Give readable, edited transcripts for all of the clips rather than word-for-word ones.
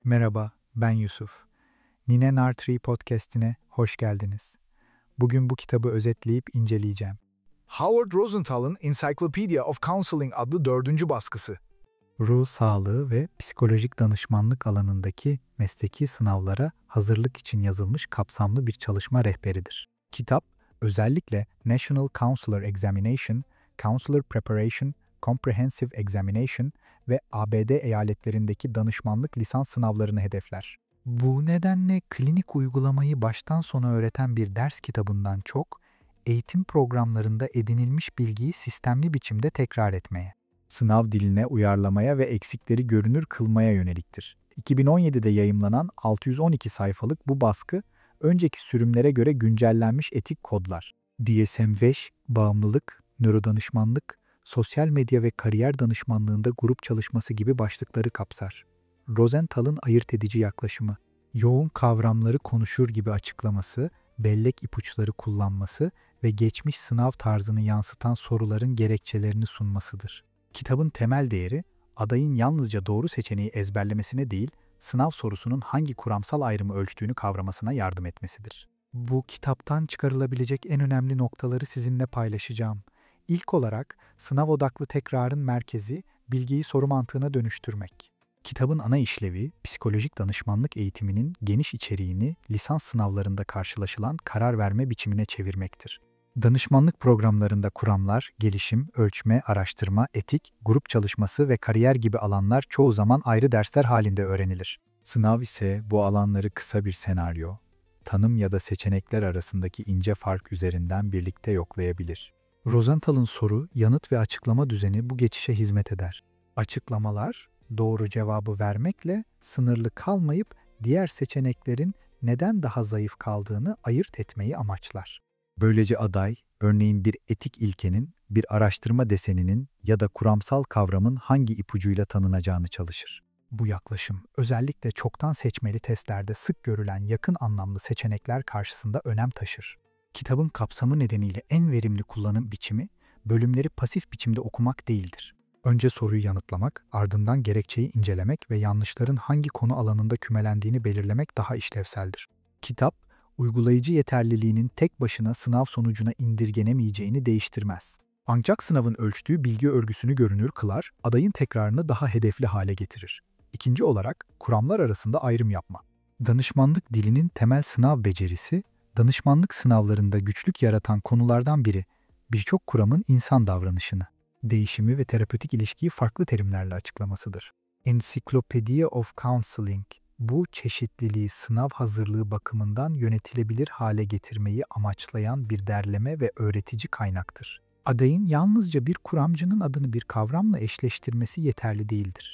Merhaba, ben Yusuf. Nine Nartree podcast'ine hoş geldiniz. Bugün bu kitabı özetleyip inceleyeceğim. Howard Rosenthal'ın Encyclopedia of Counseling adlı 4. baskısı. Ruh sağlığı ve psikolojik danışmanlık alanındaki mesleki sınavlara hazırlık için yazılmış kapsamlı bir çalışma rehberidir. Kitap, özellikle National Counselor Examination, Counselor Preparation, Comprehensive Examination ve ABD eyaletlerindeki danışmanlık lisans sınavlarını hedefler. Bu nedenle klinik uygulamayı baştan sona öğreten bir ders kitabından çok, eğitim programlarında edinilmiş bilgiyi sistemli biçimde tekrar etmeye, sınav diline uyarlamaya ve eksikleri görünür kılmaya yöneliktir. 2017'de yayımlanan 612 sayfalık bu baskı, önceki sürümlere göre güncellenmiş etik kodlar, DSM-5, bağımlılık, nörodanışmanlık, sosyal medya ve kariyer danışmanlığında grup çalışması gibi başlıkları kapsar. Rosenthal'ın ayırt edici yaklaşımı, yoğun kavramları konuşur gibi açıklaması, bellek ipuçları kullanması ve geçmiş sınav tarzını yansıtan soruların gerekçelerini sunmasıdır. Kitabın temel değeri, adayın yalnızca doğru seçeneği ezberlemesine değil, sınav sorusunun hangi kuramsal ayrımı ölçtüğünü kavramasına yardım etmesidir. Bu kitaptan çıkarılabilecek en önemli noktaları sizinle paylaşacağım. İlk olarak, sınav odaklı tekrarın merkezi, bilgiyi soru mantığına dönüştürmek. Kitabın ana işlevi, psikolojik danışmanlık eğitiminin geniş içeriğini lisans sınavlarında karşılaşılan karar verme biçimine çevirmektir. Danışmanlık programlarında kuramlar, gelişim, ölçme, araştırma, etik, grup çalışması ve kariyer gibi alanlar çoğu zaman ayrı dersler halinde öğrenilir. Sınav ise bu alanları kısa bir senaryo, tanım ya da seçenekler arasındaki ince fark üzerinden birlikte yoklayabilir. Rosenthal'ın soru, yanıt ve açıklama düzeni bu geçişe hizmet eder. Açıklamalar, doğru cevabı vermekle sınırlı kalmayıp diğer seçeneklerin neden daha zayıf kaldığını ayırt etmeyi amaçlar. Böylece aday, örneğin bir etik ilkenin, bir araştırma deseninin ya da kuramsal kavramın hangi ipucuyla tanınacağını çalışır. Bu yaklaşım, özellikle çoktan seçmeli testlerde sık görülen yakın anlamlı seçenekler karşısında önem taşır. Kitabın kapsamı nedeniyle en verimli kullanım biçimi, bölümleri pasif biçimde okumak değildir. Önce soruyu yanıtlamak, ardından gerekçeyi incelemek ve yanlışların hangi konu alanında kümelendiğini belirlemek daha işlevseldir. Kitap, uygulayıcı yeterliliğinin tek başına sınav sonucuna indirgenemeyeceğini değiştirmez. Ancak sınavın ölçtüğü bilgi örgüsünü görünür kılar, adayın tekrarını daha hedefli hale getirir. İkinci olarak, kuramlar arasında ayrım yapma. Danışmanlık dilinin temel sınav becerisi, danışmanlık sınavlarında güçlük yaratan konulardan biri, birçok kuramın insan davranışını, değişimi ve terapötik ilişkiyi farklı terimlerle açıklamasıdır. Encyclopedia of Counseling, bu çeşitliliği sınav hazırlığı bakımından yönetilebilir hale getirmeyi amaçlayan bir derleme ve öğretici kaynaktır. Adayın yalnızca bir kuramcının adını bir kavramla eşleştirmesi yeterli değildir.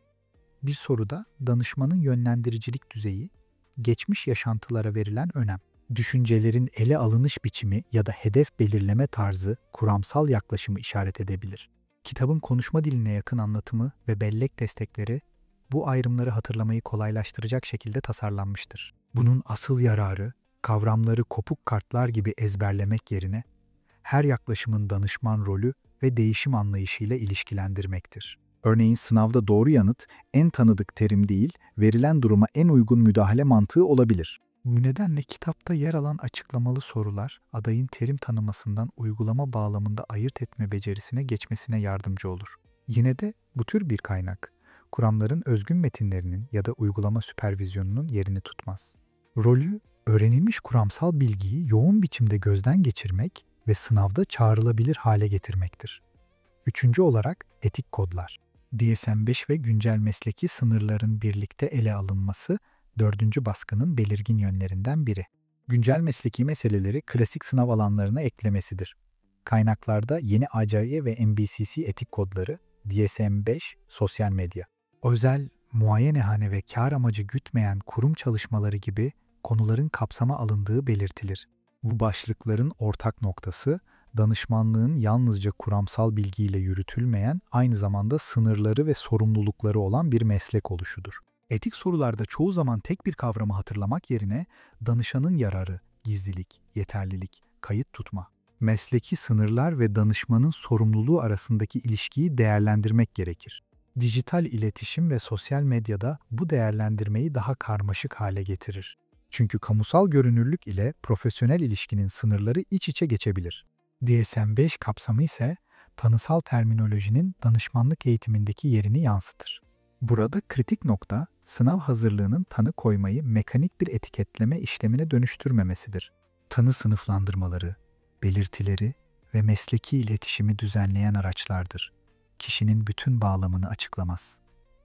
Bir soruda danışmanın yönlendiricilik düzeyi, geçmiş yaşantılara verilen önem, düşüncelerin ele alınış biçimi ya da hedef belirleme tarzı kuramsal yaklaşımı işaret edebilir. Kitabın konuşma diline yakın anlatımı ve bellek destekleri bu ayrımları hatırlamayı kolaylaştıracak şekilde tasarlanmıştır. Bunun asıl yararı, kavramları kopuk kartlar gibi ezberlemek yerine her yaklaşımın danışman rolü ve değişim anlayışıyla ilişkilendirmektir. Örneğin sınavda doğru yanıt en tanıdık terim değil, verilen duruma en uygun müdahale mantığı olabilir. Bu nedenle kitapta yer alan açıklamalı sorular, adayın terim tanımasından uygulama bağlamında ayırt etme becerisine geçmesine yardımcı olur. Yine de bu tür bir kaynak, kuramların özgün metinlerinin ya da uygulama süpervizyonunun yerini tutmaz. Rolü, öğrenilmiş kuramsal bilgiyi yoğun biçimde gözden geçirmek ve sınavda çağrılabilir hale getirmektir. Üçüncü olarak etik kodlar. DSM-5 ve güncel mesleki sınırların birlikte ele alınması, dördüncü baskının belirgin yönlerinden biri. Güncel mesleki meseleleri klasik sınav alanlarına eklemesidir. Kaynaklarda yeni ACAE ve MBCC etik kodları, DSM-5, sosyal medya, özel, muayenehane ve kar amacı gütmeyen kurum çalışmaları gibi konuların kapsama alındığı belirtilir. Bu başlıkların ortak noktası, danışmanlığın yalnızca kuramsal bilgiyle yürütülmeyen, aynı zamanda sınırları ve sorumlulukları olan bir meslek oluşudur. Etik sorularda çoğu zaman tek bir kavramı hatırlamak yerine danışanın yararı, gizlilik, yeterlilik, kayıt tutma, mesleki sınırlar ve danışmanın sorumluluğu arasındaki ilişkiyi değerlendirmek gerekir. Dijital iletişim ve sosyal medyada bu değerlendirmeyi daha karmaşık hale getirir. Çünkü kamusal görünürlük ile profesyonel ilişkinin sınırları iç içe geçebilir. DSM-5 kapsamı ise tanısal terminolojinin danışmanlık eğitimindeki yerini yansıtır. Burada kritik nokta, sınav hazırlığının tanı koymayı mekanik bir etiketleme işlemine dönüştürmemesidir. Tanı sınıflandırmaları, belirtileri ve mesleki iletişimi düzenleyen araçlardır. Kişinin bütün bağlamını açıklamaz.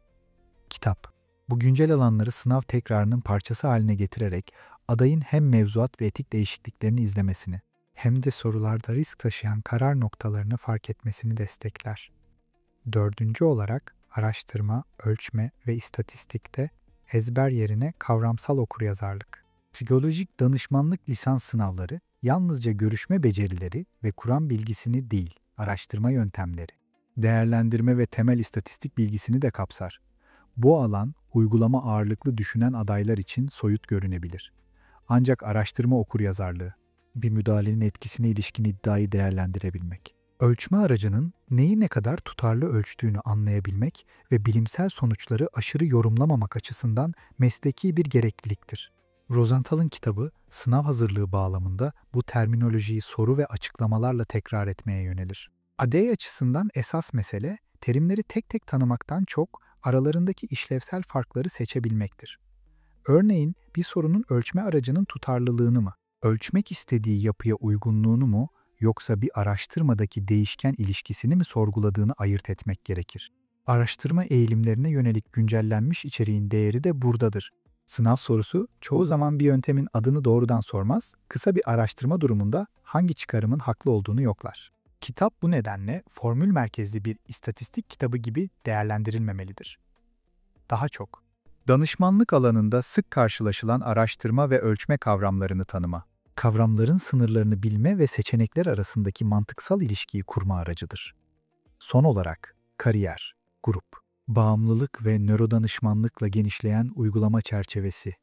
Kitap, bu güncel alanları sınav tekrarının parçası haline getirerek adayın hem mevzuat ve etik değişikliklerini izlemesini hem de sorularda risk taşıyan karar noktalarını fark etmesini destekler. Dördüncü olarak araştırma, ölçme ve istatistikte ezber yerine kavramsal okuryazarlık. Psikolojik danışmanlık lisans sınavları yalnızca görüşme becerileri ve kuram bilgisini değil, araştırma yöntemleri, değerlendirme ve temel istatistik bilgisini de kapsar. Bu alan uygulama ağırlıklı düşünen adaylar için soyut görünebilir. Ancak araştırma okuryazarlığı, bir müdahalenin etkisine ilişkin iddiayı değerlendirebilmek. Ölçme aracının neyi ne kadar tutarlı ölçtüğünü anlayabilmek ve bilimsel sonuçları aşırı yorumlamamak açısından mesleki bir gerekliliktir. Rosenthal'ın kitabı, sınav hazırlığı bağlamında bu terminolojiyi soru ve açıklamalarla tekrar etmeye yönelir. ADEY açısından esas mesele, terimleri tek tek tanımaktan çok aralarındaki işlevsel farkları seçebilmektir. Örneğin bir sorunun ölçme aracının tutarlılığını mı, ölçmek istediği yapıya uygunluğunu mu, yoksa bir araştırmadaki değişken ilişkisini mi sorguladığını ayırt etmek gerekir. Araştırma eğilimlerine yönelik güncellenmiş içeriğin değeri de buradadır. Sınav sorusu çoğu zaman bir yöntemin adını doğrudan sormaz, kısa bir araştırma durumunda hangi çıkarımın haklı olduğunu yoklar. Kitap bu nedenle formül merkezli bir istatistik kitabı gibi değerlendirilmemelidir. Daha çok, danışmanlık alanında sık karşılaşılan araştırma ve ölçme kavramlarını tanıma, kavramların sınırlarını bilme ve seçenekler arasındaki mantıksal ilişkiyi kurma aracıdır. Son olarak, kariyer, grup, bağımlılık ve nörodanışmanlıkla genişleyen uygulama çerçevesi,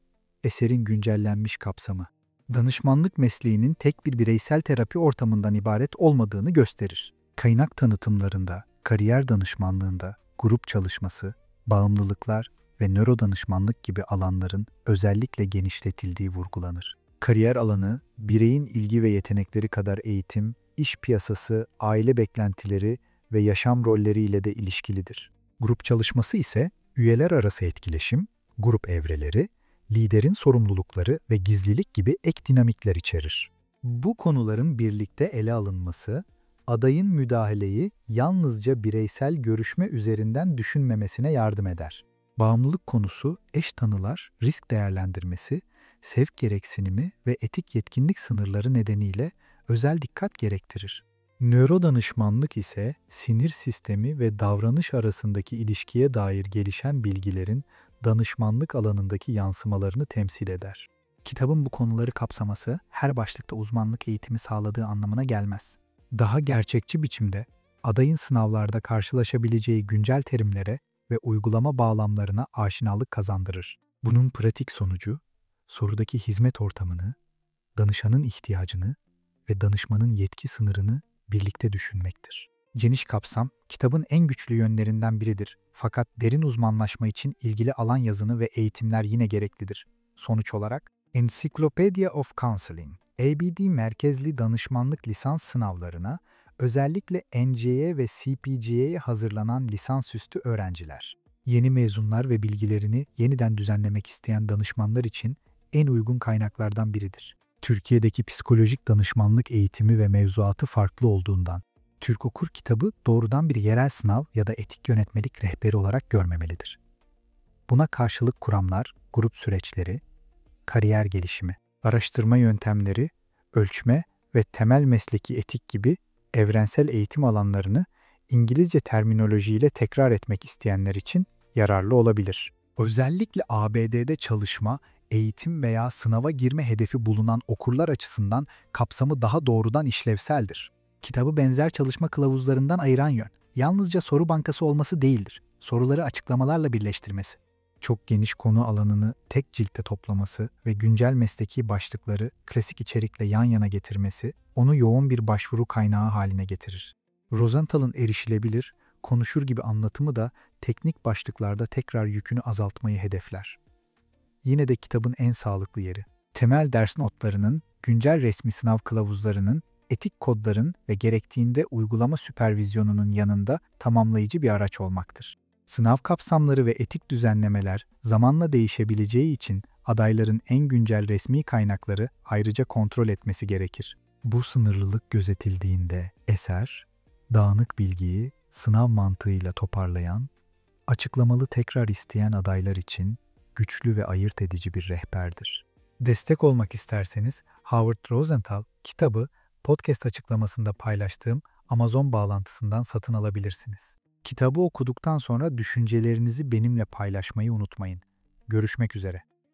eserin güncellenmiş kapsamı, danışmanlık mesleğinin tek bir bireysel terapi ortamından ibaret olmadığını gösterir. Kaynak tanıtımlarında, kariyer danışmanlığında, grup çalışması, bağımlılıklar ve nörodanışmanlık gibi alanların özellikle genişletildiği vurgulanır. Kariyer alanı, bireyin ilgi ve yetenekleri kadar eğitim, iş piyasası, aile beklentileri ve yaşam rolleriyle de ilişkilidir. Grup çalışması ise üyeler arası etkileşim, grup evreleri, liderin sorumlulukları ve gizlilik gibi ek dinamikler içerir. Bu konuların birlikte ele alınması, adayın müdahaleyi yalnızca bireysel görüşme üzerinden düşünmemesine yardım eder. Bağımlılık konusu, eş tanılar, risk değerlendirmesi, sevk gereksinimi ve etik yetkinlik sınırları nedeniyle özel dikkat gerektirir. Nörodanışmanlık ise sinir sistemi ve davranış arasındaki ilişkiye dair gelişen bilgilerin danışmanlık alanındaki yansımalarını temsil eder. Kitabın bu konuları kapsaması her başlıkta uzmanlık eğitimi sağladığı anlamına gelmez. Daha gerçekçi biçimde adayın sınavlarda karşılaşabileceği güncel terimlere ve uygulama bağlamlarına aşinalık kazandırır. Bunun pratik sonucu, sorudaki hizmet ortamını, danışanın ihtiyacını ve danışmanın yetki sınırını birlikte düşünmektir. Geniş kapsam, kitabın en güçlü yönlerinden biridir. Fakat derin uzmanlaşma için ilgili alan yazını ve eğitimler yine gereklidir. Sonuç olarak, Encyclopedia of Counseling, ABD merkezli danışmanlık lisans sınavlarına, özellikle NC'ye ve CPG'ye hazırlanan lisansüstü öğrenciler, yeni mezunlar ve bilgilerini yeniden düzenlemek isteyen danışmanlar için en uygun kaynaklardan biridir. Türkiye'deki psikolojik danışmanlık eğitimi ve mevzuatı farklı olduğundan, Türk Okur kitabı doğrudan bir yerel sınav ya da etik yönetmelik rehberi olarak görmemelidir. Buna karşılık kuramlar, grup süreçleri, kariyer gelişimi, araştırma yöntemleri, ölçme ve temel mesleki etik gibi evrensel eğitim alanlarını İngilizce terminolojiyle tekrar etmek isteyenler için yararlı olabilir. Özellikle ABD'de çalışma, eğitim veya sınava girme hedefi bulunan okurlar açısından kapsamı daha doğrudan işlevseldir. Kitabı benzer çalışma kılavuzlarından ayıran yön, yalnızca soru bankası olması değildir, soruları açıklamalarla birleştirmesi. Çok geniş konu alanını tek ciltte toplaması ve güncel mesleki başlıkları klasik içerikle yan yana getirmesi, onu yoğun bir başvuru kaynağı haline getirir. Rosenthal'ın erişilebilir, konuşur gibi anlatımı da teknik başlıklarda tekrar yükünü azaltmayı hedefler. Yine de kitabın en sağlıklı yeri, temel ders notlarının, güncel resmi sınav kılavuzlarının, etik kodların ve gerektiğinde uygulama süpervizyonunun yanında tamamlayıcı bir araç olmaktır. Sınav kapsamları ve etik düzenlemeler zamanla değişebileceği için adayların en güncel resmi kaynakları ayrıca kontrol etmesi gerekir. Bu sınırlılık gözetildiğinde eser, dağınık bilgiyi sınav mantığıyla toparlayan, açıklamalı tekrar isteyen adaylar için güçlü ve ayırt edici bir rehberdir. Destek olmak isterseniz Howard Rosenthal kitabı podcast açıklamasında paylaştığım Amazon bağlantısından satın alabilirsiniz. Kitabı okuduktan sonra düşüncelerinizi benimle paylaşmayı unutmayın. Görüşmek üzere.